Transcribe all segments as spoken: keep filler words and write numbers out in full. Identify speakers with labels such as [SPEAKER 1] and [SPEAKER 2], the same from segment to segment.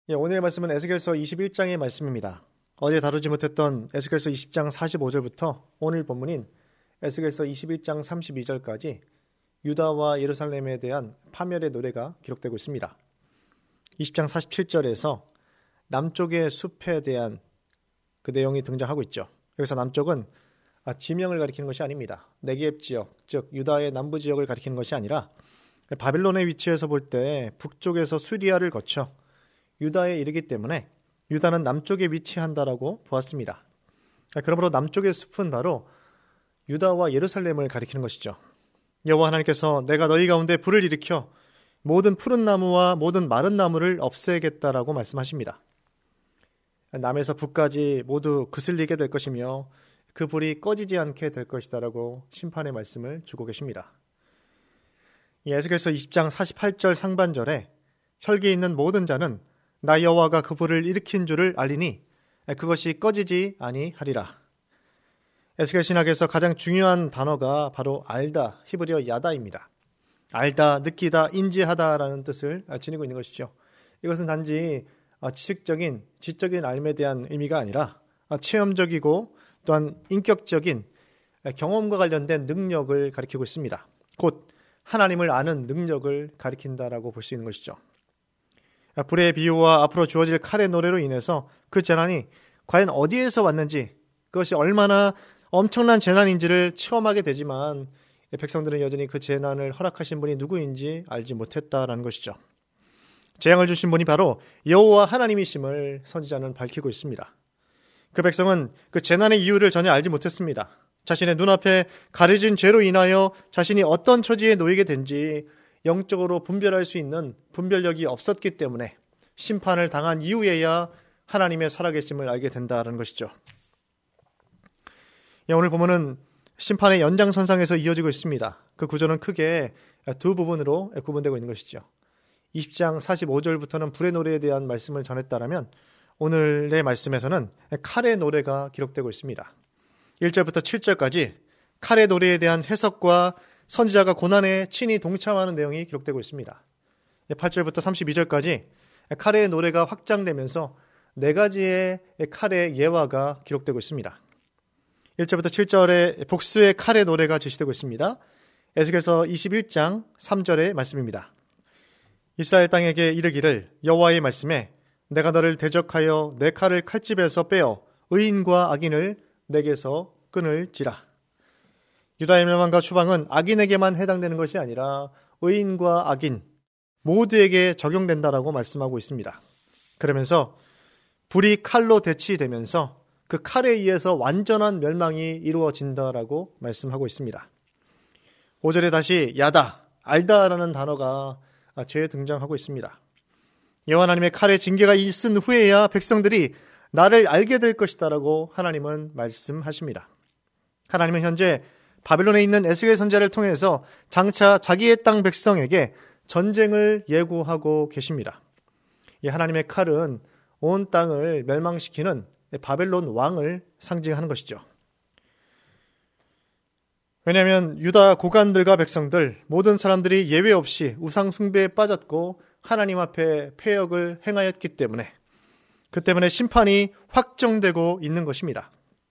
[SPEAKER 1] 예, 오늘의 말씀은 에스겔서 이십일 장의 말씀입니다. 어제 다루지 못했던 에스겔서 이십 장 사십오 절부터 오늘 본문인 에스겔서 이십일 장 삼십이 절까지 유다와 예루살렘에 대한 파멸의 노래가 기록되고 있습니다. 이십 장 사십칠 절에서 남쪽의 숲에 대한 그 내용이 등장하고 있죠. 여기서 남쪽은 지명을 가리키는 것이 아닙니다. 네겝 지역, 즉 유다의 남부 지역을 가리키는 것이 아니라 바벨론의 위치에서 볼 때 북쪽에서 수리아를 거쳐 유다에 이르기 때문에 유다는 남쪽에 위치한다라고 보았습니다. 그러므로 남쪽의 숲은 바로 유다와 예루살렘을 가리키는 것이죠. 여호와 하나님께서 내가 너희 가운데 불을 일으켜 모든 푸른 나무와 모든 마른 나무를 없애겠다라고 말씀하십니다. 남에서 북까지 모두 그슬리게 될 것이며 그 불이 꺼지지 않게 될 것이다라고 심판의 말씀을 주고 계십니다. 에스겔서 이십 장 사십팔 절 상반절에 혈기 있는 모든 자는 나 여호와가 그 불을 일으킨 줄을 알리니 그것이 꺼지지 아니하리라. 에스겔 신학에서 가장 중요한 단어가 바로 알다, 히브리어 야다입니다. 알다, 느끼다, 인지하다라는 뜻을 지니고 있는 것이죠. 이것은 단지 지식적인, 지적인 알에 대한 의미가 아니라 체험적이고 또한 인격적인 경험과 관련된 능력을 가리키고 있습니다. 곧 하나님을 아는 능력을 가리킨다라고 볼 수 있는 것이죠. 불의 비유와 앞으로 주어질 칼의 노래로 인해서 그 재난이 과연 어디에서 왔는지, 그것이 얼마나 엄청난 재난인지를 체험하게 되지만 백성들은 여전히 그 재난을 허락하신 분이 누구인지 알지 못했다라는 것이죠. 재앙을 주신 분이 바로 여호와 하나님이심을 선지자는 밝히고 있습니다. 그 백성은 그 재난의 이유를 전혀 알지 못했습니다. 자신의 눈앞에 가려진 죄로 인하여 자신이 어떤 처지에 놓이게 된지 영적으로 분별할 수 있는 분별력이 없었기 때문에 심판을 당한 이후에야 하나님의 살아계심을 알게 된다는 것이죠. 오늘 보면은 심판의 연장선상에서 이어지고 있습니다. 그 구조는 크게 두 부분으로 구분되고 있는 것이죠. 이십 장 사십오 절부터는 불의 노래에 대한 말씀을 전했다라면 오늘의 말씀에서는 칼의 노래가 기록되고 있습니다. 일 절부터 칠 절까지 칼의 노래에 대한 해석과 선지자가 고난에 친히 동참하는 내용이 기록되고 있습니다. 팔 절부터 삼십이 절까지 칼의 노래가 확장되면서 네 가지의 칼의 예화가 기록되고 있습니다. 일 절부터 칠 절에 복수의 칼의 노래가 제시되고 있습니다. 에스겔서 이십일 장 삼 절의 말씀입니다. 이스라엘 땅에게 이르기를 여호와의 말씀에 내가 너를 대적하여 내 칼을 칼집에서 빼어 의인과 악인을 내게서 끊을지라. 유다의 멸망과 추방은 악인에게만 해당되는 것이 아니라 의인과 악인 모두에게 적용된다라고 말씀하고 있습니다. 그러면서 불이 칼로 대치되면서 그 칼에 의해서 완전한 멸망이 이루어진다라고 말씀하고 있습니다. 오 절에 다시 야다, 알다라는 단어가 재등장하고 있습니다. 여호와 하나님의 칼의 징계가 있은 후에야 백성들이 나를 알게 될 것이다라고 하나님은 말씀하십니다. 하나님은 현재 바벨론에 있는 에스겔 선지자를 통해서 장차 자기의 땅 백성에게 전쟁을 예고하고 계십니다. 이 하나님의 칼은 온 땅을 멸망시키는 바벨론 왕을 상징하는 것이죠. 왜냐하면 유다 고관들과 백성들 모든 사람들이 예외 없이 우상 숭배에 빠졌고 하나님 앞에 패역을 행하였기 때문에 그 때문에 심판이 확정되고 있는 것입니다.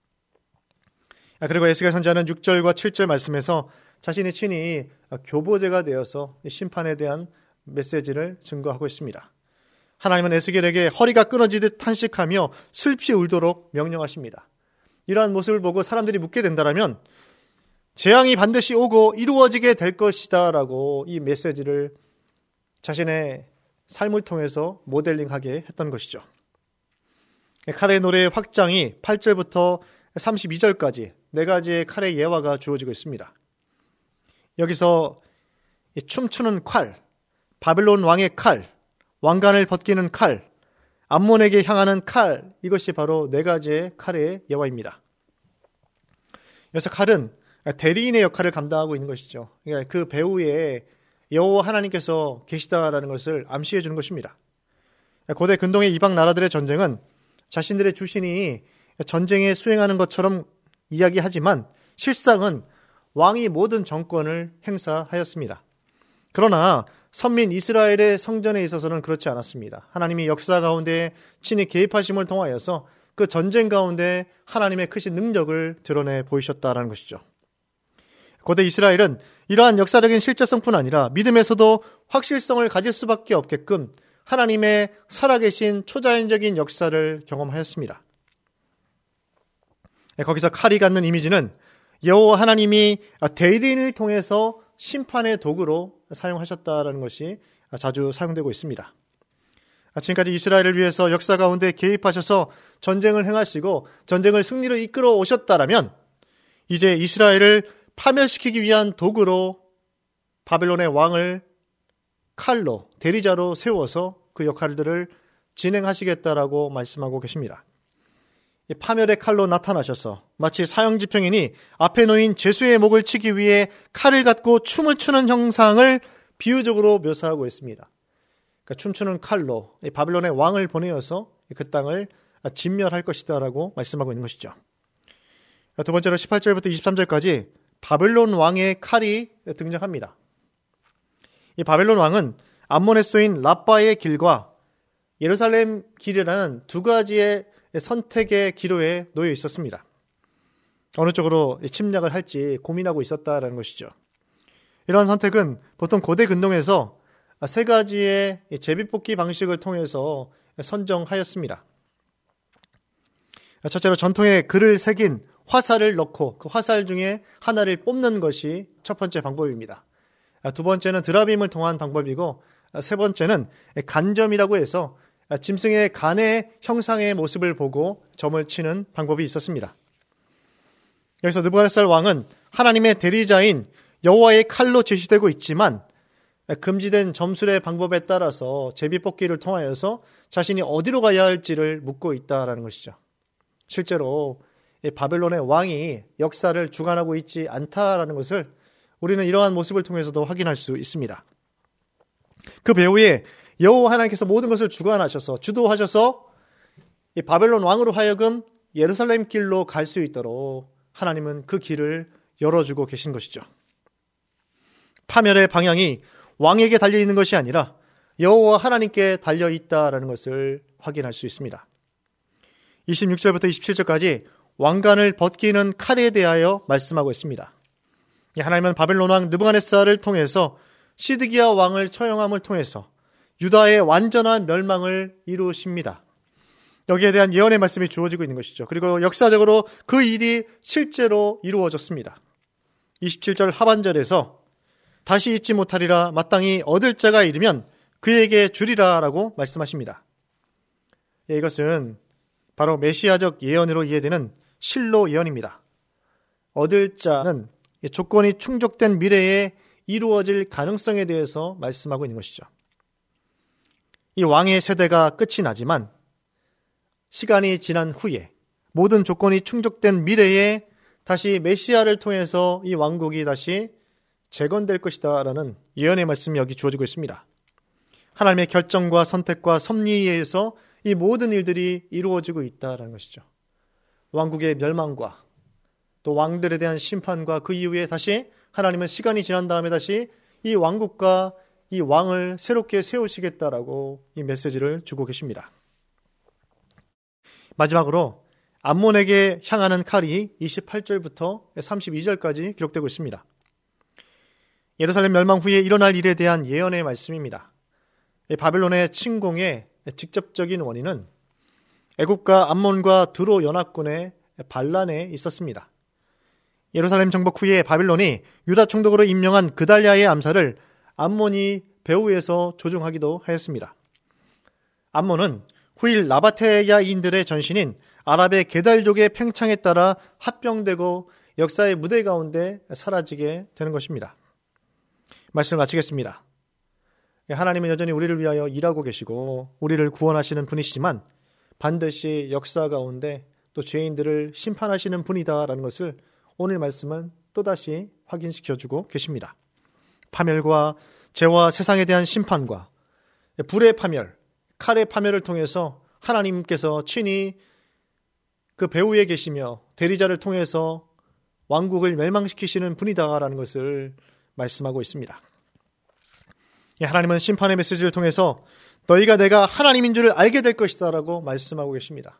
[SPEAKER 1] 그리고 에스겔 선지자는 육 절과 칠 절 말씀에서 자신이 친히 교보제가 되어서 심판에 대한 메시지를 증거하고 있습니다. 하나님은 에스겔에게 허리가 끊어지듯 탄식하며 슬피 울도록 명령하십니다. 이러한 모습을 보고 사람들이 묻게 된다면 재앙이 반드시 오고 이루어지게 될 것이다 라고 이 메시지를 자신의 삶을 통해서 모델링하게 했던 것이죠. 칼의 노래의 확장이 팔 절부터 삼십이 절까지 네 가지의 칼의 예화가 주어지고 있습니다. 여기서 춤추는 칼, 바벨론 왕의 칼, 왕관을 벗기는 칼, 암몬에게 향하는 칼, 이것이 바로 네 가지의 칼의 예화입니다. 여기서 칼은 대리인의 역할을 감당하고 있는 것이죠. 그러니까 그 배후에 여호와 하나님께서 계시다라는 것을 암시해 주는 것입니다. 고대 근동의 이방 나라들의 전쟁은 자신들의 주신이 전쟁에 수행하는 것처럼 이야기하지만 실상은 왕이 모든 정권을 행사하였습니다. 그러나 선민 이스라엘의 성전에 있어서는 그렇지 않았습니다. 하나님이 역사 가운데 친히 개입하심을 통하여서 그 전쟁 가운데 하나님의 크신 능력을 드러내 보이셨다라는 것이죠. 고대 이스라엘은 이러한 역사적인 실제성뿐 아니라 믿음에서도 확실성을 가질 수밖에 없게끔 하나님의 살아계신 초자연적인 역사를 경험하였습니다. 거기서 칼이 갖는 이미지는 여호와 하나님이 대리인을 통해서 심판의 도구로 사용하셨다라는 것이 자주 사용되고 있습니다. 지금까지 이스라엘을 위해서 역사 가운데 개입하셔서 전쟁을 행하시고 전쟁을 승리로 이끌어 오셨다라면 이제 이스라엘을 파멸시키기 위한 도구로 바벨론의 왕을 칼로, 대리자로 세워서 그 역할들을 진행하시겠다라고 말씀하고 계십니다. 파멸의 칼로 나타나셔서 마치 사형집행인이 앞에 놓인 죄수의 목을 치기 위해 칼을 갖고 춤을 추는 형상을 비유적으로 묘사하고 있습니다. 그러니까 춤추는 칼로 바벨론의 왕을 보내어서 그 땅을 진멸할 것이다 라고 말씀하고 있는 것이죠. 두 번째로 십팔 절부터 이십삼 절까지 바벨론 왕의 칼이 등장합니다. 이 바벨론 왕은 암몬에 쏘인 라빠의 길과 예루살렘 길이라는 두 가지의 선택의 기로에 놓여 있었습니다. 어느 쪽으로 침략을 할지 고민하고 있었다라는 것이죠. 이러한 선택은 보통 고대 근동에서 세 가지의 제비뽑기 방식을 통해서 선정하였습니다. 첫째로 전통에 글을 새긴 화살을 넣고 그 화살 중에 하나를 뽑는 것이 첫 번째 방법입니다. 두 번째는 드라빔을 통한 방법이고 세 번째는 간점이라고 해서 짐승의 간의 형상의 모습을 보고 점을 치는 방법이 있었습니다. 여기서 느부갓네살 왕은 하나님의 대리자인 여호와의 칼로 제시되고 있지만 금지된 점술의 방법에 따라서 제비뽑기를 통하여서 자신이 어디로 가야 할지를 묻고 있다라는 것이죠. 실제로 바벨론의 왕이 역사를 주관하고 있지 않다라는 것을 우리는 이러한 모습을 통해서도 확인할 수 있습니다. 그 배후에 여호와 하나님께서 모든 것을 주관하셔서 주도하셔서 이 바벨론 왕으로 하여금 예루살렘 길로 갈 수 있도록 하나님은 그 길을 열어주고 계신 것이죠. 파멸의 방향이 왕에게 달려있는 것이 아니라 여호와 하나님께 달려있다라는 것을 확인할 수 있습니다. 이십육 절부터 이십칠 절까지 왕관을 벗기는 칼에 대하여 말씀하고 있습니다. 하나님은 바벨론 왕 느부갓네살을 통해서 시드기야 왕을 처형함을 통해서 유다의 완전한 멸망을 이루십니다. 여기에 대한 예언의 말씀이 주어지고 있는 것이죠. 그리고 역사적으로 그 일이 실제로 이루어졌습니다. 이십칠 절 하반절에서 다시 잊지 못하리라 마땅히 얻을 자가 이르면 그에게 주리라 라고 말씀하십니다. 예, 이것은 바로 메시아적 예언으로 이해되는 실로 예언입니다. 얻을 자는 조건이 충족된 미래에 이루어질 가능성에 대해서 말씀하고 있는 것이죠. 이 왕의 세대가 끝이 나지만 시간이 지난 후에 모든 조건이 충족된 미래에 다시 메시아를 통해서 이 왕국이 다시 재건될 것이다 라는 예언의 말씀이 여기 주어지고 있습니다. 하나님의 결정과 선택과 섭리에 의해서 이 모든 일들이 이루어지고 있다는 것이죠. 왕국의 멸망과 또 왕들에 대한 심판과 그 이후에 다시 하나님은 시간이 지난 다음에 다시 이 왕국과 이 왕을 새롭게 세우시겠다라고 이 메시지를 주고 계십니다. 마지막으로 암몬에게 향하는 칼이 이십팔 절부터 삼십이 절까지 기록되고 있습니다. 예루살렘 멸망 후에 일어날 일에 대한 예언의 말씀입니다. 바벨론의 침공의 직접적인 원인은 애굽과 암몬과 두로 연합군의 반란에 있었습니다. 예루살렘 정복 후에 바벨론이 유다 총독으로 임명한 그달랴의 암살을 암몬이 배후에서 조종하기도 하였습니다. 암몬은 후일 나바테야인들의 전신인 아랍의 게달족의 팽창에 따라 합병되고 역사의 무대 가운데 사라지게 되는 것입니다. 말씀을 마치겠습니다. 하나님은 여전히 우리를 위하여 일하고 계시고 우리를 구원하시는 분이시지만 반드시 역사 가운데 또 죄인들을 심판하시는 분이다라는 것을 오늘 말씀은 또다시 확인시켜주고 계십니다. 파멸과 죄와 세상에 대한 심판과 불의 파멸, 칼의 파멸을 통해서 하나님께서 친히 그 배후에 계시며 대리자를 통해서 왕국을 멸망시키시는 분이다라는 것을 말씀하고 있습니다. 하나님은 심판의 메시지를 통해서 너희가 내가 하나님인 줄을 알게 될 것이다 라고 말씀하고 계십니다.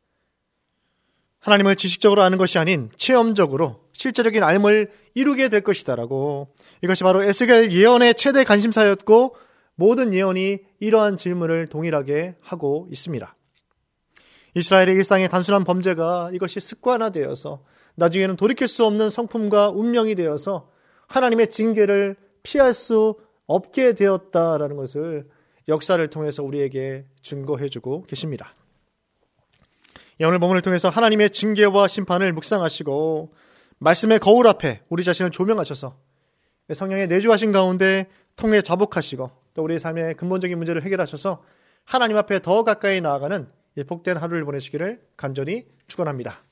[SPEAKER 1] 하나님을 지식적으로 아는 것이 아닌 체험적으로 실제적인 알을 이루게 될 것이다 라고, 이것이 바로 에스겔 예언의 최대 관심사였고 모든 예언이 이러한 질문을 동일하게 하고 있습니다. 이스라엘의 일상의 단순한 범죄가 이것이 습관화되어서 나중에는 돌이킬 수 없는 성품과 운명이 되어서 하나님의 징계를 피할 수 없게 되었다라는 것을 역사를 통해서 우리에게 증거해주고 계십니다. 오늘 본문을 통해서 하나님의 징계와 심판을 묵상하시고 말씀의 거울 앞에 우리 자신을 조명하셔서 성령의 내주하신 가운데 통해 자복하시고 또 우리의 삶의 근본적인 문제를 해결하셔서 하나님 앞에 더 가까이 나아가는 복된 하루를 보내시기를 간절히 축원합니다.